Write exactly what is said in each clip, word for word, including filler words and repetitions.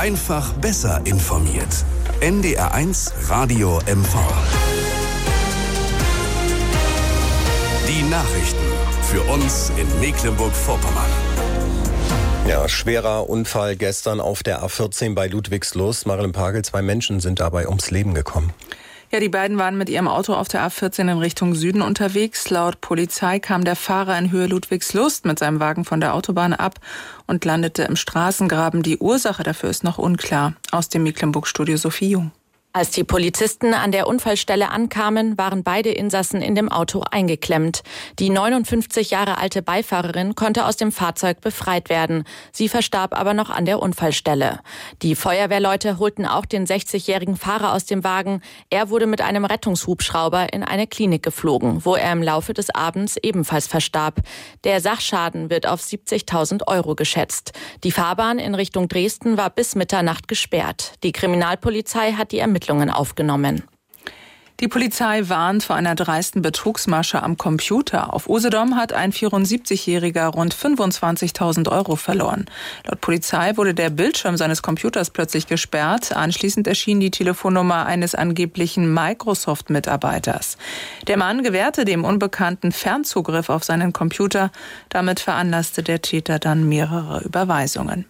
Einfach besser informiert. N D R eins Radio M V. Die Nachrichten für uns in Mecklenburg-Vorpommern. Ja, schwerer Unfall gestern auf der A vierzehn bei Ludwigslust. Marilyn Pagel, zwei Menschen sind dabei ums Leben gekommen. Ja, die beiden waren mit ihrem Auto auf der A vierzehn in Richtung Süden unterwegs. Laut Polizei kam der Fahrer in Höhe Ludwigslust mit seinem Wagen von der Autobahn ab und landete im Straßengraben. Die Ursache dafür ist noch unklar. Aus dem Mecklenburg-Studio Sophie Jung. Als die Polizisten an der Unfallstelle ankamen, waren beide Insassen in dem Auto eingeklemmt. Die neunundfünfzig Jahre alte Beifahrerin konnte aus dem Fahrzeug befreit werden. Sie verstarb aber noch an der Unfallstelle. Die Feuerwehrleute holten auch den sechzigjährigen Fahrer aus dem Wagen. Er wurde mit einem Rettungshubschrauber in eine Klinik geflogen, wo er im Laufe des Abends ebenfalls verstarb. Der Sachschaden wird auf siebzigtausend Euro geschätzt. Die Fahrbahn in Richtung Dresden war bis Mitternacht gesperrt. Die Kriminalpolizei hat die Ermittlungen aufgenommen. Die Polizei warnt vor einer dreisten Betrugsmasche am Computer. Auf Usedom hat ein vierundsiebzigjähriger rund fünfundzwanzigtausend Euro verloren. Laut Polizei wurde der Bildschirm seines Computers plötzlich gesperrt. Anschließend erschien die Telefonnummer eines angeblichen Microsoft-Mitarbeiters. Der Mann gewährte dem Unbekannten Fernzugriff auf seinen Computer. Damit veranlasste der Täter dann mehrere Überweisungen.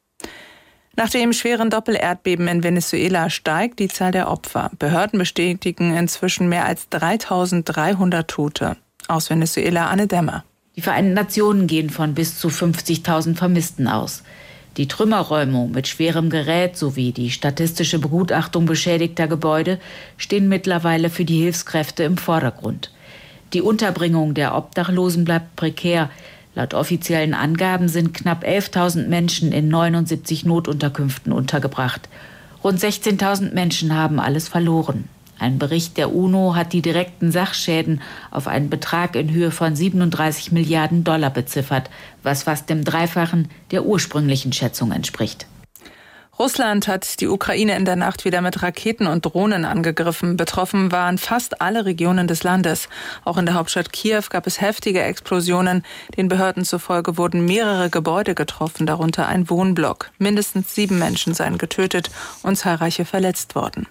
Nach dem schweren Doppelerdbeben in Venezuela steigt die Zahl der Opfer. Behörden bestätigen inzwischen mehr als dreitausenddreihundert Tote. Aus Venezuela Anne Dämmer. Die Vereinten Nationen gehen von bis zu fünfzigtausend Vermissten aus. Die Trümmerräumung mit schwerem Gerät sowie die statistische Begutachtung beschädigter Gebäude stehen mittlerweile für die Hilfskräfte im Vordergrund. Die Unterbringung der Obdachlosen bleibt prekär. Laut offiziellen Angaben sind knapp elftausend Menschen in neunundsiebzig Notunterkünften untergebracht. Rund sechzehntausend Menschen haben alles verloren. Ein Bericht der UNO hat die direkten Sachschäden auf einen Betrag in Höhe von siebenunddreißig Milliarden Dollar beziffert, was fast dem Dreifachen der ursprünglichen Schätzung entspricht. Russland hat die Ukraine in der Nacht wieder mit Raketen und Drohnen angegriffen. Betroffen waren fast alle Regionen des Landes. Auch in der Hauptstadt Kiew gab es heftige Explosionen. Den Behörden zufolge wurden mehrere Gebäude getroffen, darunter ein Wohnblock. Mindestens sieben Menschen seien getötet und zahlreiche verletzt worden.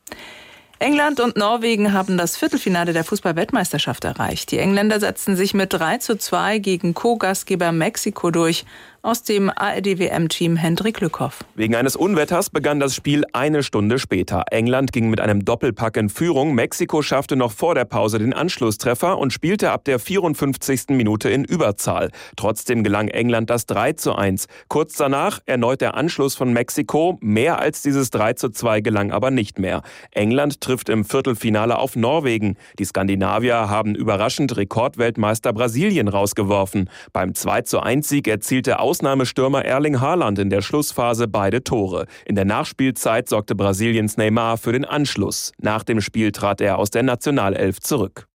England und Norwegen haben das Viertelfinale der Fußball-Weltmeisterschaft erreicht. Die Engländer setzten sich mit drei zu zwei gegen Co-Gastgeber Mexiko durch. Aus dem A R D W M-Team Hendrik Lückhoff. Wegen eines Unwetters begann das Spiel eine Stunde später. England ging mit einem Doppelpack in Führung. Mexiko schaffte noch vor der Pause den Anschlusstreffer und spielte ab der vierundfünfzigsten Minute in Überzahl. Trotzdem gelang England das drei zu eins. Kurz danach erneut der Anschluss von Mexiko. Mehr als dieses drei zu zwei gelang aber nicht mehr. England trifft im Viertelfinale auf Norwegen. Die Skandinavier haben überraschend Rekordweltmeister Brasilien rausgeworfen. Beim zwei zu eins Sieg erzielte Ausnahmestürmer Erling Haaland in der Schlussphase beide Tore. In der Nachspielzeit sorgte Brasiliens Neymar für den Anschluss. Nach dem Spiel trat er aus der Nationalelf zurück.